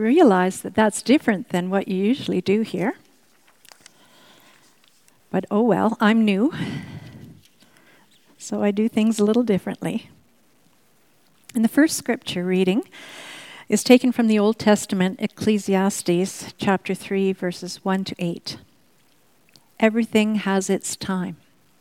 realize that that's different than what you usually do here. But oh well, I'm new, so I do things a little differently. And the first scripture reading is taken from the Old Testament, Ecclesiastes chapter 3, verses 1 to 8. Everything has its time.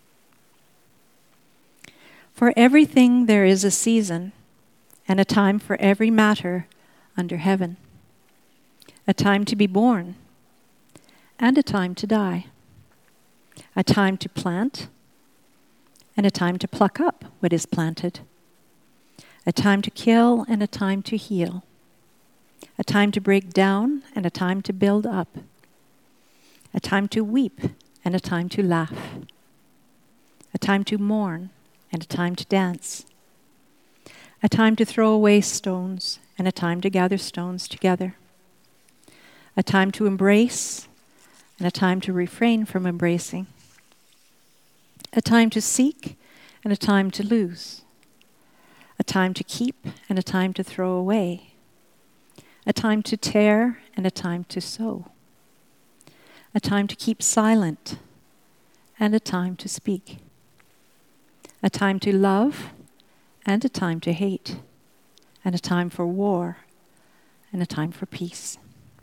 For everything there is a season, and a time for every matter under heaven. A time to be born, and a time to die. A time to plant, and a time to pluck up what is planted. A time to kill, and a time to heal. A time to break down, and a time to build up. A time to weep, and a time to laugh. A time to mourn, and a time to dance. A time to throw away stones, and a time to gather stones together. A time to embrace, and a time to refrain from embracing. A time to seek, and a time to lose. A time to keep, and a time to throw away. A time to tear, and a time to sow. A time to keep silent, and a time to speak. A time to love, and a time to hate, and a time for war, and a time for peace.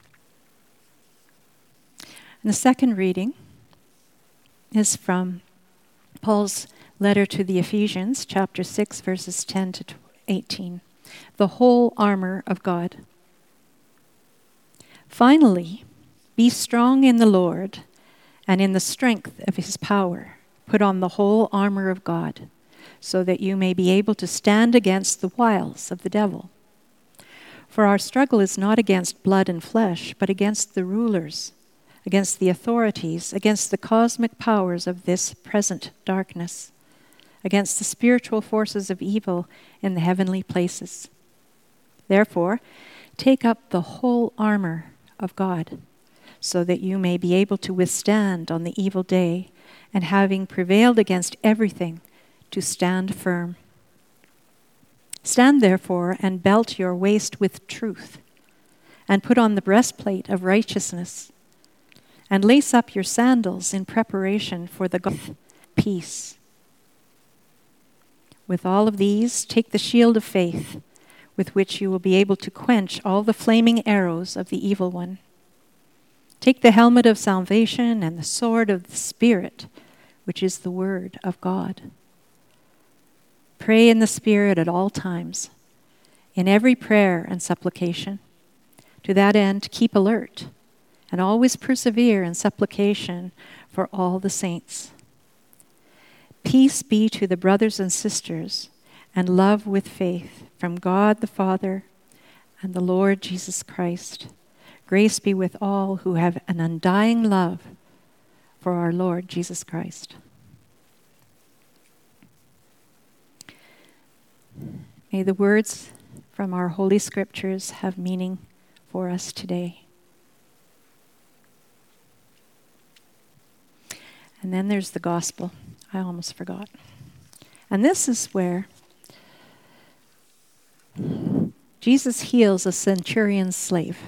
And the second reading is from Paul's letter to the Ephesians, chapter 6, verses 10 to 18. The whole armor of God. Finally, be strong in the Lord and in the strength of his power. Put on the whole armor of God, so that you may be able to stand against the wiles of the devil. For our struggle is not against blood and flesh, but against the rulers, against the authorities, against the cosmic powers of this present darkness, against the spiritual forces of evil in the heavenly places. Therefore, take up the whole armor of God, so that you may be able to withstand on the evil day, and having prevailed against everything, to stand firm. Stand therefore and belt your waist with truth, and put on the breastplate of righteousness, and lace up your sandals in preparation for the gospel of peace. With all of these, take the shield of faith, with which you will be able to quench all the flaming arrows of the evil one. Take the helmet of salvation and the sword of the Spirit, which is the word of God. Pray in the Spirit at all times, in every prayer and supplication. To that end, keep alert, and always persevere in supplication for all the saints. Peace be to the brothers and sisters, and love with faith from God the Father and the Lord Jesus Christ. Grace be with all who have an undying love for our Lord Jesus Christ. May the words from our Holy Scriptures have meaning for us today. And then there's the gospel. I almost forgot. And this is where Jesus heals a centurion's slave.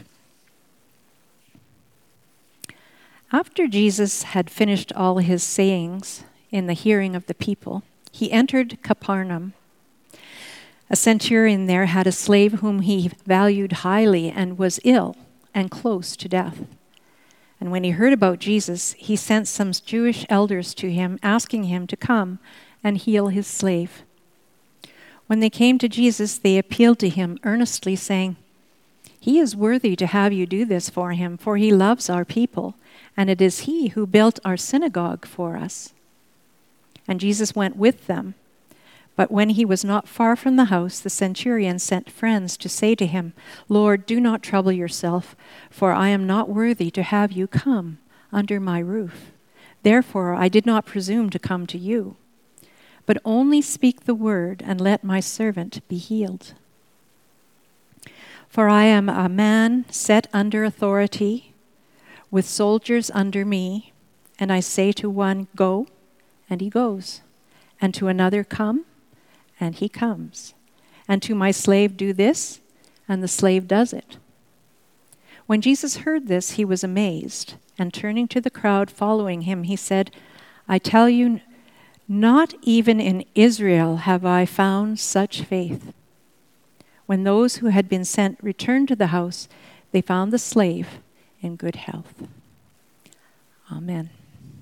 After Jesus had finished all his sayings in the hearing of the people, he entered Capernaum. A centurion there had a slave whom he valued highly and was ill and close to death. And when he heard about Jesus, he sent some Jewish elders to him, asking him to come and heal his slave. When they came to Jesus, they appealed to him earnestly, saying, "He is worthy to have you do this for him, for he loves our people, and it is he who built our synagogue for us." And Jesus went with them. But when he was not far from the house, the centurion sent friends to say to him, "Lord, do not trouble yourself, for I am not worthy to have you come under my roof. Therefore I did not presume to come to you. But only speak the word, and let my servant be healed. For I am a man set under authority, with soldiers under me, and I say to one, 'Go,' and he goes, and to another, 'Come,' and he comes, and to my slave, 'Do this,' and the slave does it." When Jesus heard this, he was amazed, and turning to the crowd following him, he said, I tell you, not even in Israel have I found such faith. When those who had been sent returned to the house, they found the slave in good health. Amen.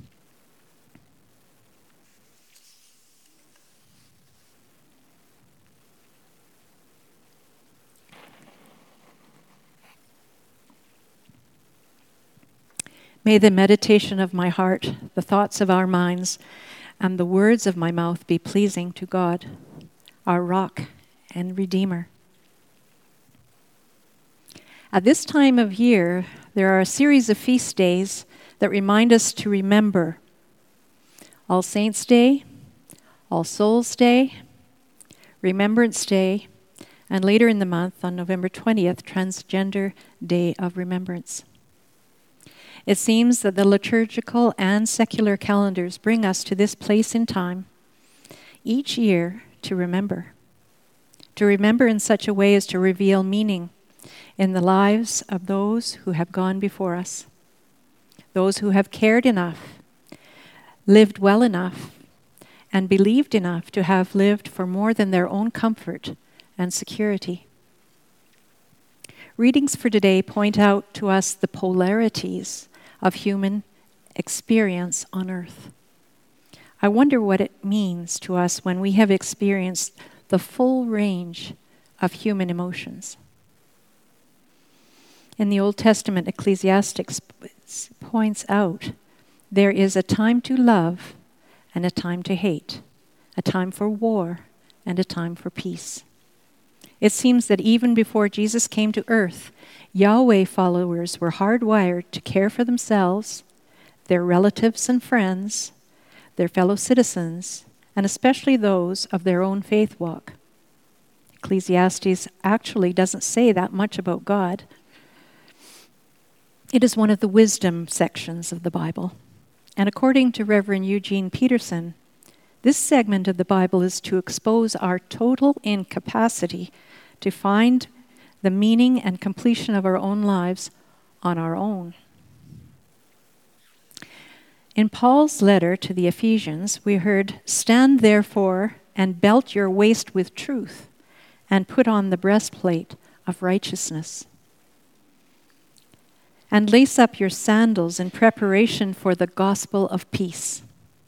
May the meditation of my heart, the thoughts of our minds, and the words of my mouth be pleasing to God, our rock and redeemer. At this time of year, there are a series of feast days that remind us to remember All Saints' Day, All Souls' Day, Remembrance Day, and later in the month, on November 20th, Transgender Day of Remembrance. It seems that the liturgical and secular calendars bring us to this place in time each year to remember. To remember in such a way as to reveal meaning in the lives of those who have gone before us, those who have cared enough, lived well enough, and believed enough to have lived for more than their own comfort and security. Readings for today point out to us the polarities of human experience on earth. I wonder what it means to us when we have experienced the full range of human emotions. In the Old Testament, Ecclesiastes points out there is a time to love and a time to hate, a time for war and a time for peace. It seems that even before Jesus came to earth, Yahweh followers were hardwired to care for themselves, their relatives and friends, their fellow citizens, and especially those of their own faith walk. Ecclesiastes actually doesn't say that much about God. It is one of the wisdom sections of the Bible. And according to Reverend Eugene Peterson, this segment of the Bible is to expose our total incapacity to find the meaning and completion of our own lives on our own. In Paul's letter to the Ephesians, we heard, "Stand therefore and belt your waist with truth, and put on the breastplate of righteousness. And lace up your sandals in preparation for the gospel of peace."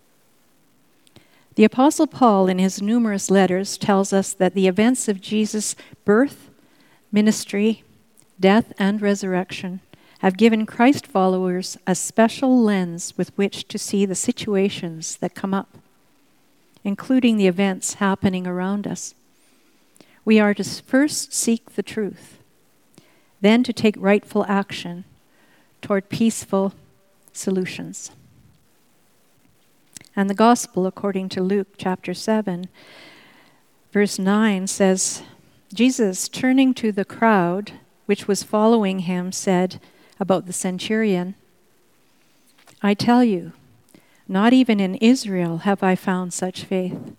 The Apostle Paul, in his numerous letters, tells us that the events of Jesus' birth, ministry, death, and resurrection have given Christ followers a special lens with which to see the situations that come up, including the events happening around us. We are to first seek the truth, then to take rightful action toward peaceful solutions. And the gospel, according to Luke chapter 7, verse 9 says, Jesus, turning to the crowd which was following him, said about the centurion, "I tell you, not even in Israel have I found such faith."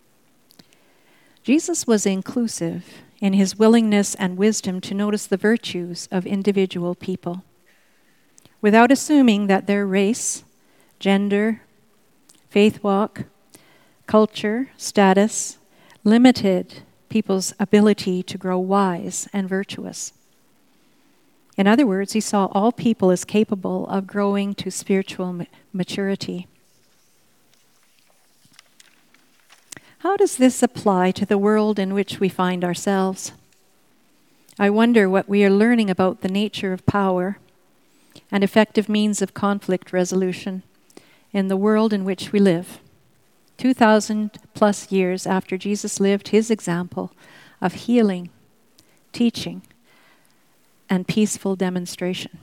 Jesus was inclusive in his willingness and wisdom to notice the virtues of individual people, without assuming that their race, gender, faith walk, culture, status limited people's ability to grow wise and virtuous. In other words, he saw all people as capable of growing to spiritual maturity. How does this apply to the world in which we find ourselves? I wonder what we are learning about the nature of power and effective means of conflict resolution in the world in which we live, 2,000 plus years after Jesus lived his example of healing, teaching, and peaceful demonstration.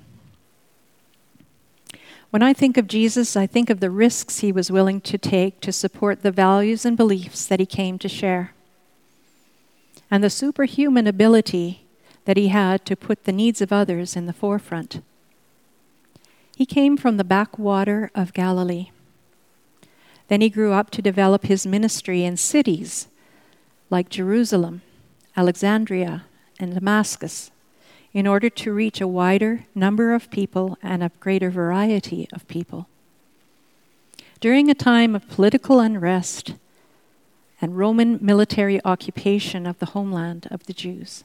When I think of Jesus, I think of the risks he was willing to take to support the values and beliefs that he came to share, and the superhuman ability that he had to put the needs of others in the forefront. He came from the backwater of Galilee. Then he grew up to develop his ministry in cities like Jerusalem, Alexandria, and Damascus, in order to reach a wider number of people and a greater variety of people. During a time of political unrest and Roman military occupation of the homeland of the Jews,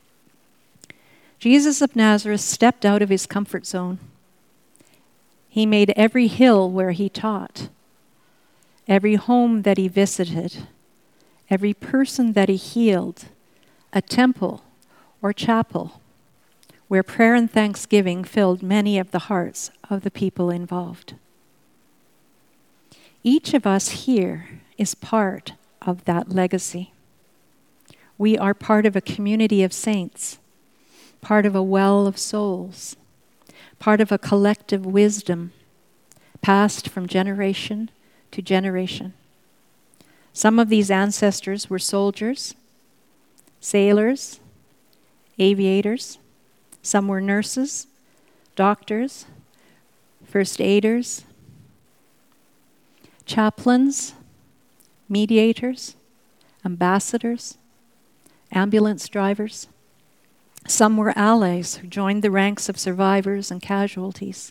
Jesus of Nazareth stepped out of his comfort zone. He made every hill where he taught, every home that he visited, every person that he healed, a temple or chapel where prayer and thanksgiving filled many of the hearts of the people involved. Each of us here is part of that legacy. We are part of a community of saints, part of a well of souls, part of a collective wisdom passed from generation to generation. Some of these ancestors were soldiers, sailors, aviators. Some were nurses, doctors, first aiders, chaplains, mediators, ambassadors, ambulance drivers. Some were allies who joined the ranks of survivors and casualties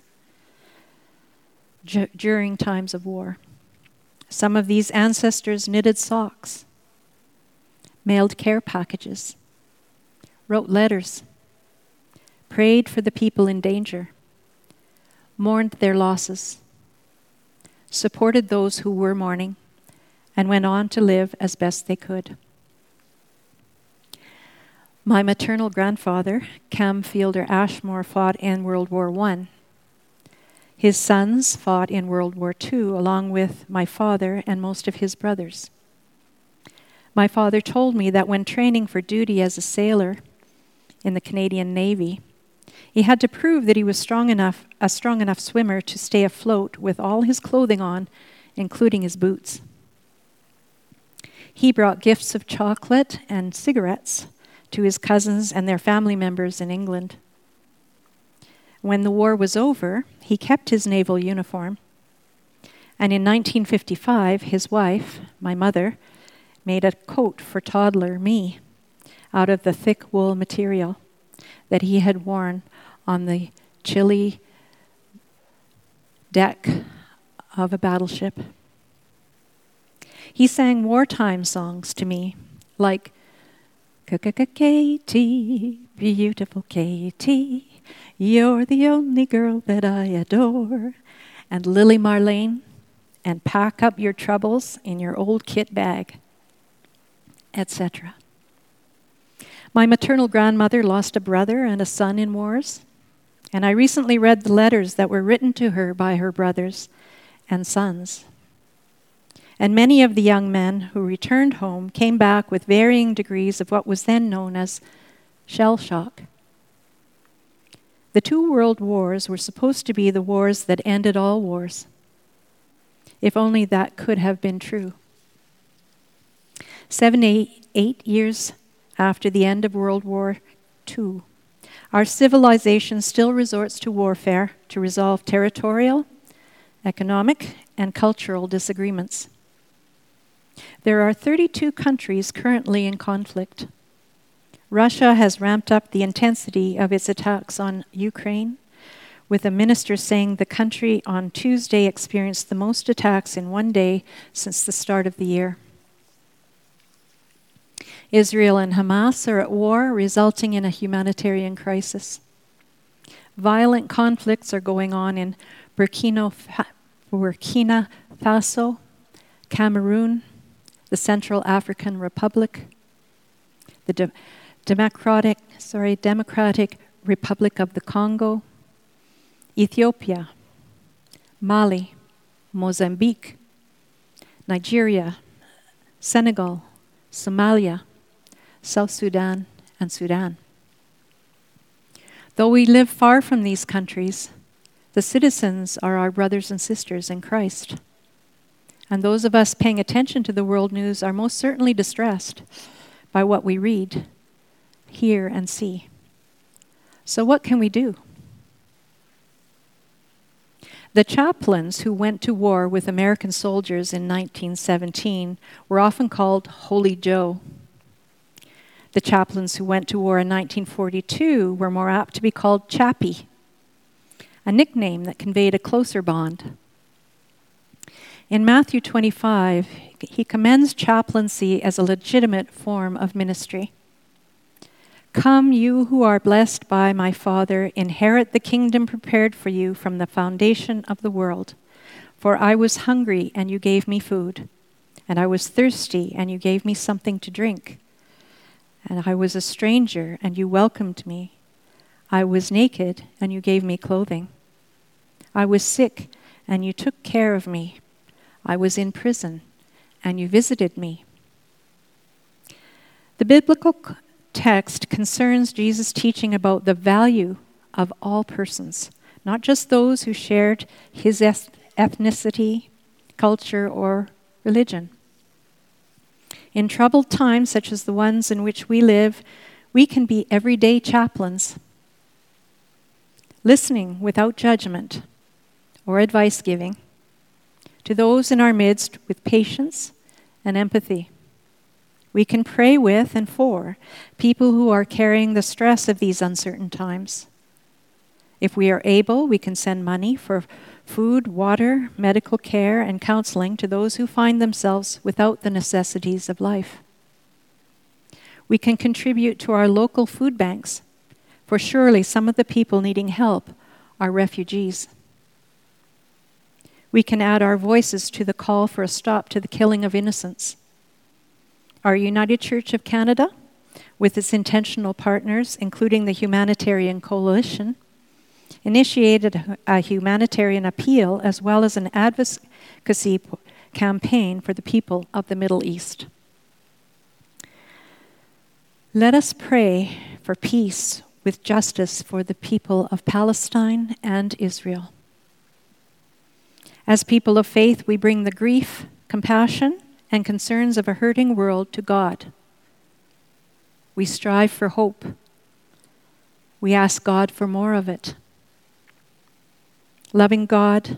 during times of war. Some of these ancestors knitted socks, mailed care packages, wrote letters, prayed for the people in danger, mourned their losses, supported those who were mourning, and went on to live as best they could. My maternal grandfather, Cam Fielder Ashmore, fought in World War I. His sons fought in World War II, along with my father and most of his brothers. My father told me that when training for duty as a sailor in the Canadian Navy, he had to prove that he was a strong enough swimmer to stay afloat with all his clothing on, including his boots. He brought gifts of chocolate and cigarettes to his cousins and their family members in England. When the war was over, he kept his naval uniform, and in 1955, his wife, my mother, made a coat for toddler me out of the thick wool material that he had worn on the chilly deck of a battleship. He sang wartime songs to me, like Katie, beautiful Katie, you're the only girl that I adore, and Lily Marlene, and pack up your troubles in your old kit bag, etc. My maternal grandmother lost a brother and a son in wars, and I recently read the letters that were written to her by her brothers and sons. And many of the young men who returned home came back with varying degrees of what was then known as shell shock. The 2 world wars were supposed to be the wars that ended all wars. If only that could have been true. 8 years after the end of World War II, our civilization still resorts to warfare to resolve territorial, economic, and cultural disagreements. There are 32 countries currently in conflict. Russia has ramped up the intensity of its attacks on Ukraine, with a minister saying the country on Tuesday experienced the most attacks in one day since the start of the year. Israel and Hamas are at war, resulting in a humanitarian crisis. Violent conflicts are going on in Burkina Faso, Cameroon, the Central African Republic, the Democratic Republic of the Congo, Ethiopia, Mali, Mozambique, Nigeria, Senegal, Somalia, South Sudan, and Sudan. Though we live far from these countries, the citizens are our brothers and sisters in Christ. And those of us paying attention to the world news are most certainly distressed by what we read, hear, and see. So what can we do? The chaplains who went to war with American soldiers in 1917 were often called Holy Joe. The chaplains who went to war in 1942 were more apt to be called Chappie, a nickname that conveyed a closer bond. In Matthew 25, he commends chaplaincy as a legitimate form of ministry. Come, you who are blessed by my Father, inherit the kingdom prepared for you from the foundation of the world. For I was hungry, and you gave me food, and I was thirsty, and you gave me something to drink. And I was a stranger, and you welcomed me. I was naked, and you gave me clothing. I was sick, and you took care of me. I was in prison, and you visited me. The biblical text concerns Jesus' teaching about the value of all persons, not just those who shared his ethnicity, culture, or religion. In troubled times such as the ones in which we live, we can be everyday chaplains, listening without judgment or advice giving to those in our midst with patience and empathy. We can pray with and for people who are carrying the stress of these uncertain times. If we are able, we can send money for food, water, medical care, and counseling to those who find themselves without the necessities of life. We can contribute to our local food banks, for surely some of the people needing help are refugees. We can add our voices to the call for a stop to the killing of innocents. Our United Church of Canada, with its intentional partners, including the Humanitarian Coalition, initiated a humanitarian appeal as well as an advocacy campaign for the people of the Middle East. Let us pray for peace with justice for the people of Palestine and Israel. As people of faith, we bring the grief, compassion, and concerns of a hurting world to God. We strive for hope. We ask God for more of it. Loving God,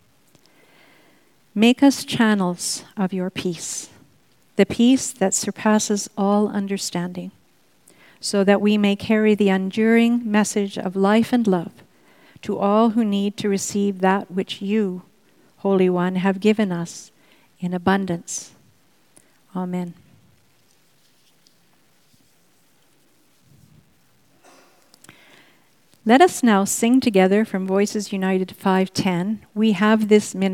make us channels of your peace, the peace that surpasses all understanding, so that we may carry the enduring message of life and love to all who need to receive that which you, Holy One, have given us in abundance. Amen. Let us now sing together from Voices United 5:10. We have this ministry.